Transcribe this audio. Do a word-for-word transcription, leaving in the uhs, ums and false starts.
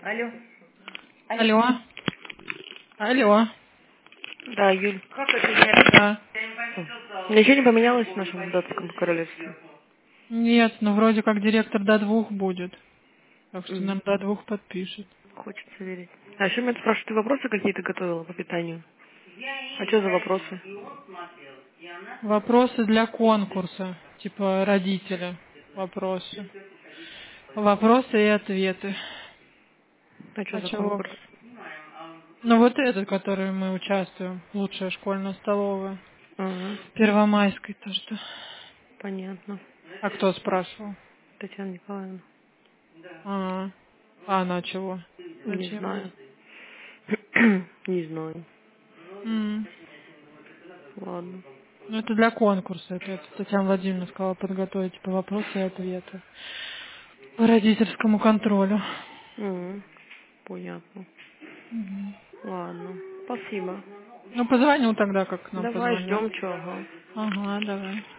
Алло. Алло. Алло. Да, Юль. Как это я? Да. Ничего не поменялось в нашем датском королевстве? Нет, ну вроде как директор до двух будет. Так что М, нам до двух подпишет. Хочется верить. А еще меня спрашивают, ты вопросы какие-то готовила по питанию? А что за вопросы? Вопросы для конкурса. Типа родители. Вопросы. Вопросы и ответы. А что А за чего? конкурс? Ну вот этот, который мы участвуем. Лучшая школьная столовая. Ага, Первомайской то что. понятно. А кто спрашивал? Татьяна Николаевна. А, а она чего? Не Зачем ей? знаю. Не знаю. М. Ладно. Ну, это для конкурса. Это, это Татьяна Владимировна сказала подготовить типа вопросы и ответы по родительскому контролю. М, Понятно. Мгм. Ладно. Спасибо. Ну, позвонил тогда, как к нам Давай позвонил. ждем, что, ага. Ага, давай.